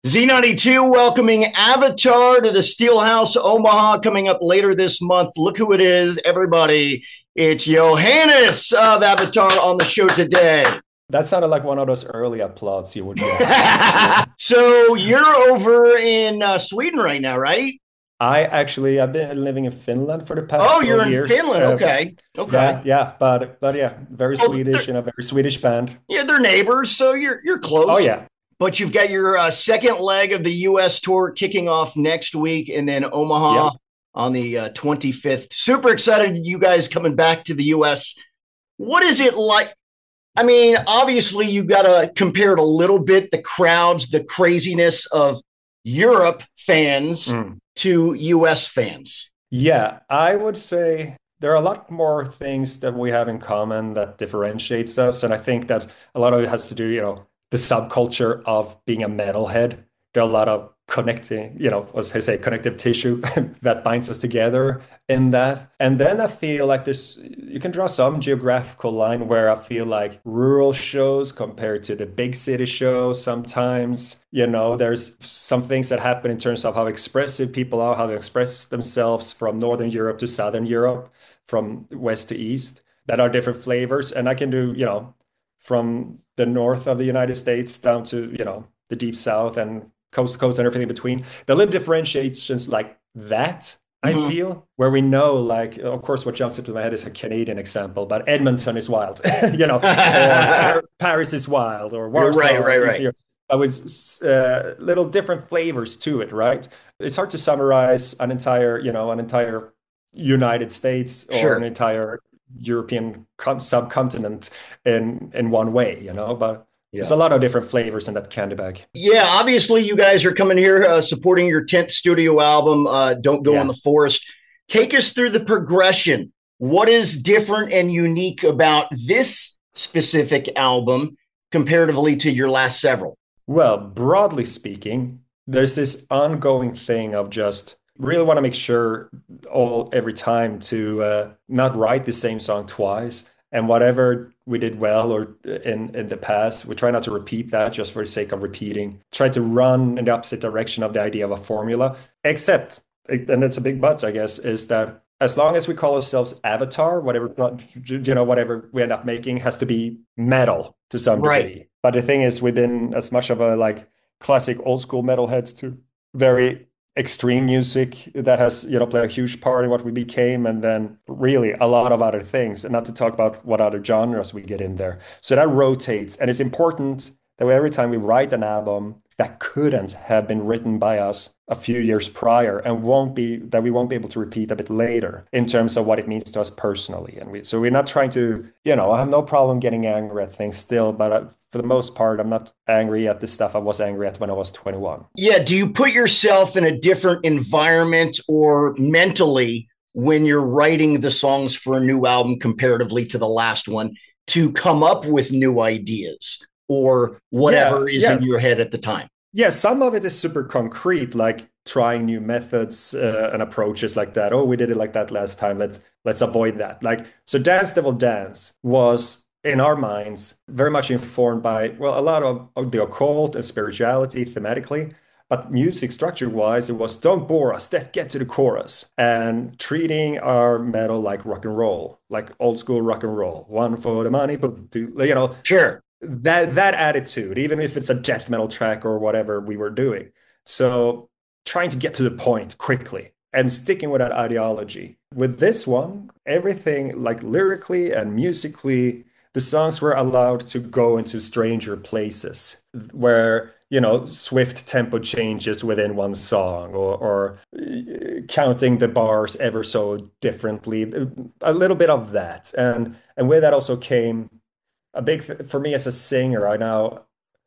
Z92 welcoming Avatar to the Steelhouse Omaha coming up later this month. Look who it is, everybody. It's Johannes of Avatar on the show today. That sounded like one of those early applauds you would get. So you're over in Sweden right now, right? I've been living in Finland for the past Oh, couple you're of in years. Finland. Okay. Okay. But yeah, very Well, Swedish in a very Swedish band. yeah, they're neighbors, so you're Oh close. yeah, But you've got your second leg of the U.S. tour kicking off next week, and then Omaha yep. on the 25th. Super excited you guys coming back to the U.S. What is it like? I mean, obviously, you got to compare it a little bit the crowds, the craziness of Europe fans Mm. to US fans. Yeah, I would say there are a lot more things that we have in common that differentiates us, and I think that a lot of it has to do, the subculture of being a metalhead. There are a lot of connecting, as I say, connective tissue that binds us together in that. And then I feel like you can draw some geographical line where I feel like rural shows compared to the big city shows sometimes, there's some things that happen in terms of how expressive people are, how they express themselves from Northern Europe to Southern Europe, from west to east, that are different flavors. And I can do, from the north of the United States down to, the deep south and coast to coast and everything in between. The little differentiations like that, I Mm-hmm. feel, where we know, like, of course, what jumps into my head is a Canadian example, but Edmonton is wild, or Paris is wild, or Right, Warsaw, right, Eastern right. Europe. With little different flavors to it, right? It's hard to summarize an entire United States or an Sure. entire European subcontinent in one way, but there's Yeah. a lot of different flavors in that candy bag. Yeah, obviously, you guys are coming here supporting your 10th studio album, Don't Go in Yeah. the Forest. Take us through the progression. What is different and unique about this specific album comparatively to your last several? Well, broadly speaking, there's this ongoing thing of just really want to make sure all every time to not write the same song twice. And whatever we did well or in the past, we try not to repeat that just for the sake of repeating. Try to run in the opposite direction of the idea of a formula. Except, and it's a big but, I guess, is that as long as we call ourselves Avatar, whatever we end up making has to be metal to some Right. degree. But the thing is, we've been as much of a like classic old school metalheads to very extreme music that has played a huge part in what we became, and then really a lot of other things, and not to talk about what other genres we get in there. So that rotates, and it's important that every time we write an album that couldn't have been written by us a few years prior and we won't be able to repeat a bit later in terms of what it means to us personally. And we're not trying to, I have no problem getting angry at things still, but for the most part, I'm not angry at the stuff I was angry at when I was 21. Yeah. Do you put yourself in a different environment or mentally when you're writing the songs for a new album comparatively to the last one to come up with new ideas or Yeah, whatever is in yeah. your head at the time? Yeah, some of it is super concrete, like trying new methods and approaches like that. Oh, we did it like that last time. Let's avoid that. Like so, Dance Devil Dance was in our minds very much informed by well a lot of the occult and spirituality thematically, but music structure wise, it was don't bore us, get to the chorus, and treating our metal like rock and roll, like old school rock and roll. One for the money, but two, Sure. that attitude, even if it's a death metal track or whatever we were doing. So trying to get to the point quickly and sticking with that ideology. With this one, everything like lyrically and musically, the songs were allowed to go into stranger places where, swift tempo changes within one song or counting the bars ever so differently, a little bit of that. And with that also came a big for me as a singer. I now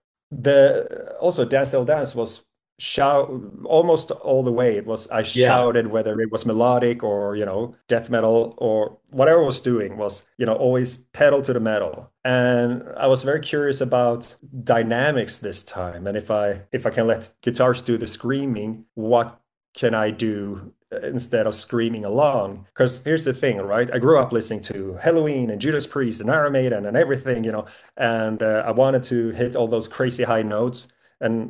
the also Dance Still Dance was shout almost all the way. It was I Yeah. shouted whether it was melodic or death metal or whatever I was doing was always pedal to the metal. And I was very curious about dynamics this time, and if I can let guitars do the screaming, what can I do instead of screaming along? Because here's the thing, right? I grew up listening to Halloween and Judas Priest and Iron Maiden and everything, and I wanted to hit all those crazy high notes. And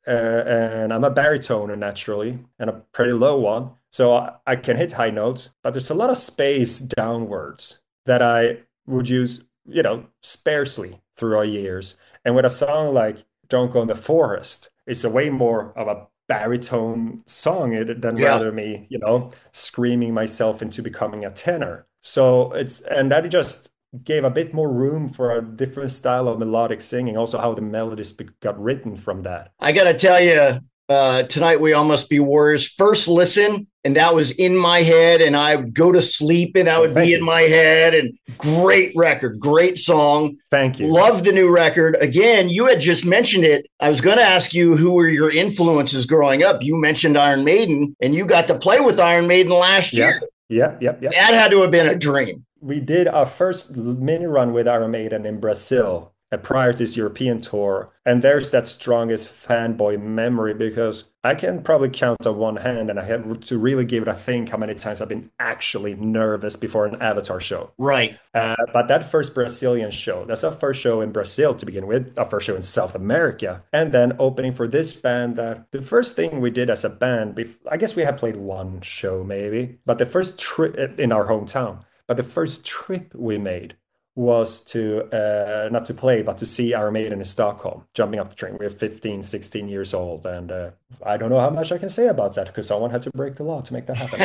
and I'm a baritone naturally, and a pretty low one. So I can hit high notes, but there's a lot of space downwards that I would use, sparsely through our years. And with a song like Don't Go in the Forest, it's a way more of a baritone song than Yeah. rather me, screaming myself into becoming a tenor. And that just gave a bit more room for a different style of melodic singing, also how the melodies got written from that. I got to tell you, tonight we all must be warriors. First listen, and that was in my head, and I would go to sleep, and that Well, would thank be in you. my head. And great record, great song. Thank you. Love the new record. Again, you had just mentioned it. I was going to ask you who were your influences growing up. You mentioned Iron Maiden, and you got to play with Iron Maiden last year. Yeah, yeah, yeah, yeah. That had to have been a dream. We did our first mini run with Iron Maiden in Brazil prior to this European tour. And there's that strongest fanboy memory because I can probably count on one hand, and I had to really give it a think how many times I've been actually nervous before an Avatar show. Right. But that first Brazilian show, that's our first show in Brazil to begin with, our first show in South America, and then opening for this band. That the first thing we did as a band, I guess we had played one show maybe, but the first trip in our hometown. But the first trip we made was to not to play, but to see Iron Maiden in Stockholm, jumping up the train. We were 15, 16 years old. And I don't know how much I can say about that because someone had to break the law to make that happen.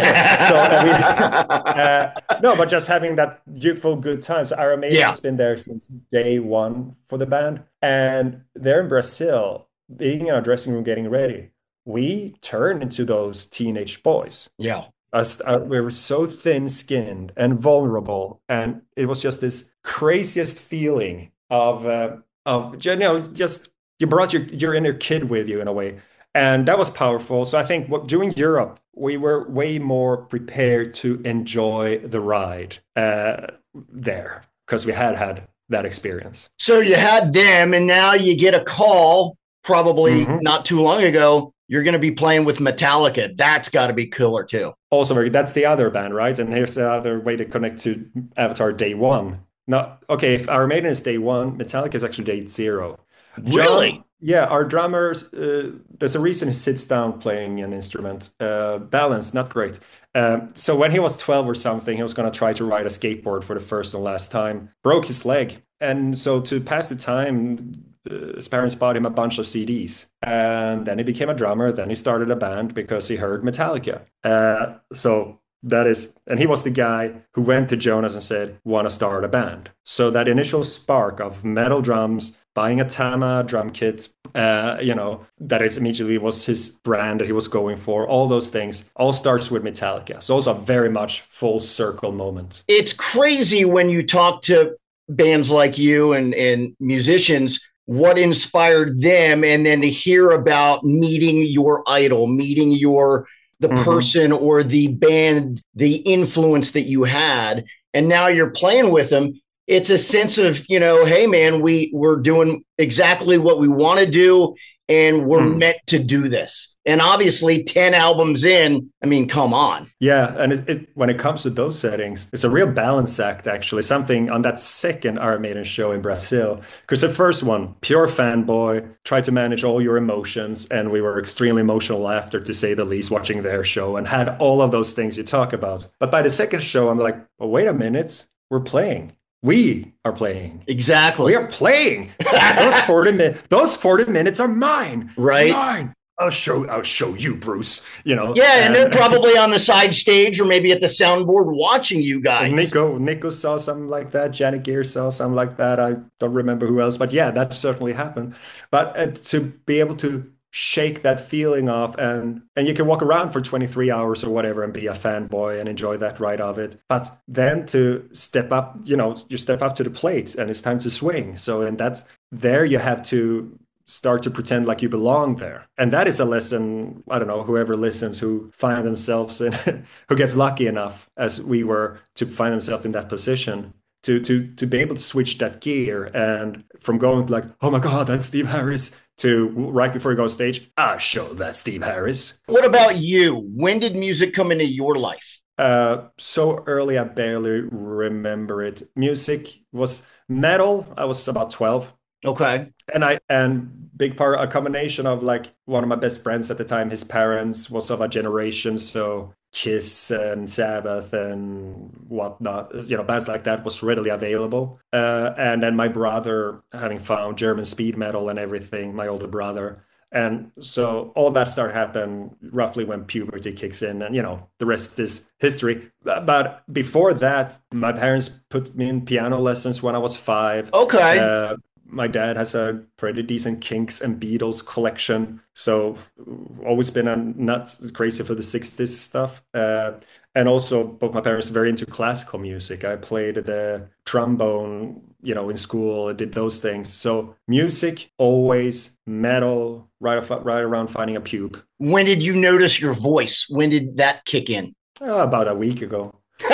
No, but just having that youthful good times. Iron Maiden Yeah. has been there since day one for the band. And there in Brazil, being in our dressing room getting ready, we turned into those teenage boys. Yeah. We were so thin-skinned and vulnerable, and it was just this craziest feeling of just you brought your inner kid with you in a way, and that was powerful. So I think during Europe we were way more prepared to enjoy the ride there because we had that experience. So you had them, and now you get a call probably Mhm. not too long ago. You're going to be playing with Metallica. That's got to be killer too. Also, that's the other band, right? And here's the other way to connect to Avatar Day One. No, okay, if Iron Maiden is Day One, Metallica is actually Day Zero. Really? Yeah, our drummers, there's a reason he sits down playing an instrument. Balance, not great. So when he was 12 or something, he was going to try to ride a skateboard for the first and last time, broke his leg. And so to pass the time, his parents bought him a bunch of CDs. And then he became a drummer. Then he started a band because he heard Metallica. And he was the guy who went to Jonas and said, want to start a band. So that initial spark of metal drums, buying a Tama drum kit, that is immediately was his brand that he was going for. All those things all starts with Metallica. So also a very much full circle moment. It's crazy when you talk to bands like you and musicians, what inspired them, and then to hear about meeting your idol, meeting the person or the band, the influence that you had, and now you're playing with them. It's a sense of, hey man, we're doing exactly what we want to do, and we're meant to do this. And obviously 10 albums in, I mean, come on. Yeah, and when it comes to those settings, it's a real balance act, actually. Something on that second Iron Maiden show in Brazil. Because the first one, pure fanboy, tried to manage all your emotions, and we were extremely emotional after, to say the least, watching their show, and had all of those things you talk about. But by the second show, I'm like, well, wait a minute, we're playing. We are playing. Exactly. We are playing. Those 40 minutes are mine. Right. Mine. I'll show you, Bruce. Yeah, and they're probably on the side stage or maybe at the soundboard watching you guys. Nico saw something like that. Janet Gear saw something like that. I don't remember who else, but yeah, that certainly happened. But to be able to shake that feeling off, and you can walk around for 23 hours or whatever and be a fanboy and enjoy that ride of it, but then to step up, you step up to the plate and it's time to swing. So and that's there you have to start to pretend like you belong there, and that is a lesson. I don't know, whoever listens who find themselves in who gets lucky enough as we were to find themselves in that position to be able to switch that gear, and from going like, oh my god, that's Steve Harris, to right before you go on stage, show that's Steve Harris. What about you? When did music come into your life? So early, I barely remember it. Music was metal. I was about 12. Okay. And big part, a combination of like one of my best friends at the time, his parents was of a generation, so Kiss and Sabbath and whatnot, bands like that was readily available. And then my brother having found German speed metal and everything, my older brother. And so all that started happen roughly when puberty kicks in, and the rest is history. But before that, my parents put me in piano lessons when I was 5. Okay. Uh, my dad has a pretty decent Kinks and Beatles collection, so always been a nuts crazy for the 60s stuff. And also, both my parents are very into classical music. I played the trombone, in school. I did those things. So music, always metal, right around finding a pube. When did you notice your voice? When did that kick in? About a week ago.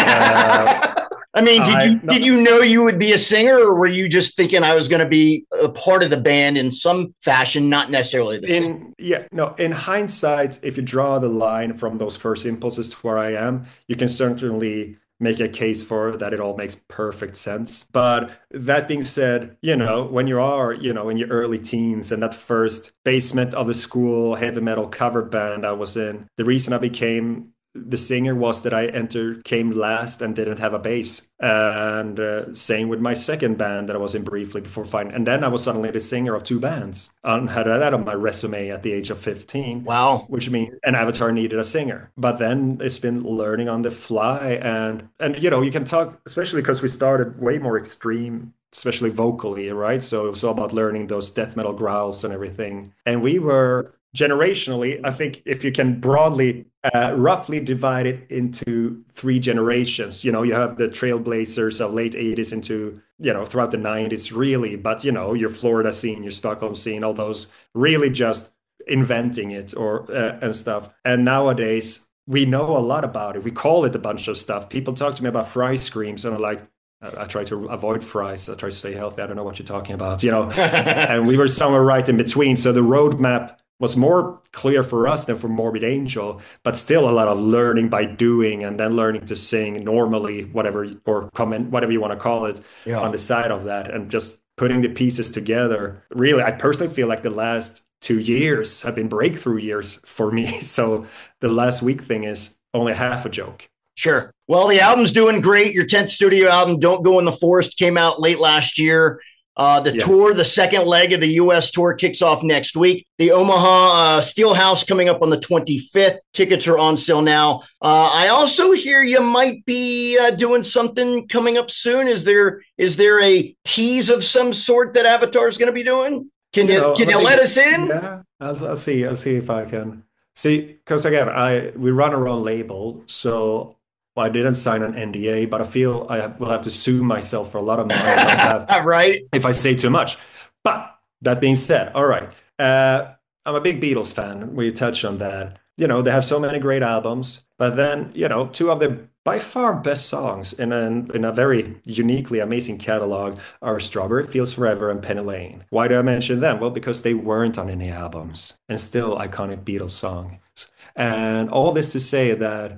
Uh, I mean, did I you no, did you know you would be a singer, or were you just thinking I was going to be a part of the band in some fashion, not necessarily the singer? in hindsight, if you draw the line from those first impulses to where I am, you can certainly make a case for that. It all makes perfect sense. But that being said, when you are, in your early teens and that first basement of the school heavy metal cover band I was in, the reason I became the singer was that came last and didn't have a bass. And same with my second band that I was in briefly before finding. And then I was suddenly the singer of two bands and had that on my resume at the age of 15, Wow. which means an Avatar needed a singer. But then it's been learning on the fly. And you can talk, especially because we started way more extreme, especially vocally, right? So it was all about learning those death metal growls and everything. And we were generationally, I think if you can broadly, roughly divide it into 3 generations. You have the trailblazers of late 80s into, throughout the 90s, really. But, your Florida scene, your Stockholm scene, all those really just inventing it or and stuff. And nowadays, we know a lot about it. We call it a bunch of stuff. People talk to me about fry screams, and I'm like, I try to avoid fries. I try to stay healthy. I don't know what you're talking about, And we were somewhere right in between. So the roadmap was more clear for us than for Morbid Angel, but still a lot of learning by doing and then learning to sing normally, whatever, or comment, whatever you want to call it, on Yeah. the side of that, and just putting the pieces together. Really, I personally feel like the last 2 years have been breakthrough years for me. So the last week thing is only half a joke. Sure. Well, the album's doing great. Your 10th studio album, Don't Go in the Forest, came out late last year. The Yeah. tour, the second leg of the U.S. tour, kicks off next week. The Omaha Steelhouse coming up on the 25th. Tickets are on sale now. I also hear you might be doing something coming up soon. Is there a tease of some sort that Avatar is going to be doing? Can You you know, can I'm a you big let us in? Yeah. I'll see. I'll see if I can see. Because again, we run our own label, so I didn't sign an NDA, but I feel will have to sue myself for a lot of money Right. if I say too much. But that being said, all right. I'm a big Beatles fan. We touched on that. They have so many great albums, but then, two of the by far best songs in a very uniquely amazing catalog are Strawberry Fields Forever and Penny Lane. Why do I mention them? Well, because they weren't on any albums and still iconic Beatles songs. And all this to say that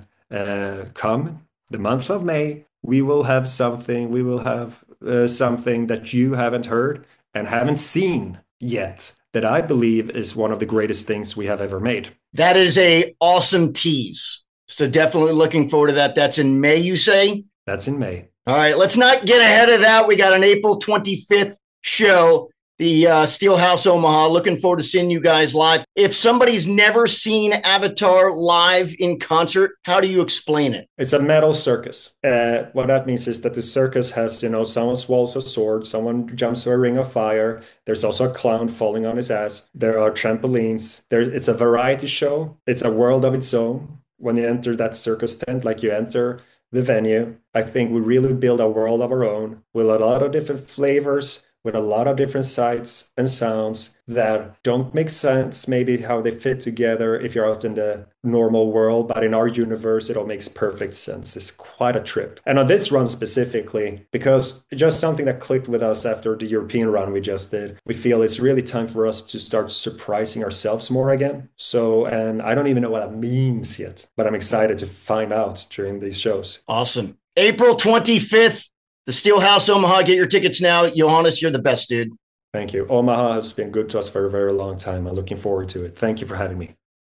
come the month of May, we will have something. We will have something that you haven't heard and haven't seen yet that I believe is one of the greatest things we have ever made. That is a awesome tease. So definitely looking forward to that. That's in May, you say? That's in May. All right, let's not get ahead of that. We got an April 25th show, the Steelhouse Omaha. Looking forward to seeing you guys live. If somebody's never seen Avatar live in concert, how do you explain it? It's a metal circus. What that means is that the circus has, someone swallows a sword, someone jumps through a ring of fire. There's also a clown falling on his ass. There are trampolines. It's a variety show. It's a world of its own. When you enter that circus tent, like you enter the venue, I think we really build a world of our own with a lot of different flavors, with a lot of different sights and sounds that don't make sense, maybe how they fit together if you're out in the normal world. But in our universe, it all makes perfect sense. It's quite a trip. And on this run specifically, because it's just something that clicked with us after the European run we just did, we feel it's really time for us to start surprising ourselves more again. So, and I don't even know what that means yet, but I'm excited to find out during these shows. Awesome. April 25th, the Steelhouse Omaha. Get your tickets now. Johannes, you're the best, dude. Thank you. Omaha has been good to us for a very long time. I'm looking forward to it. Thank you for having me.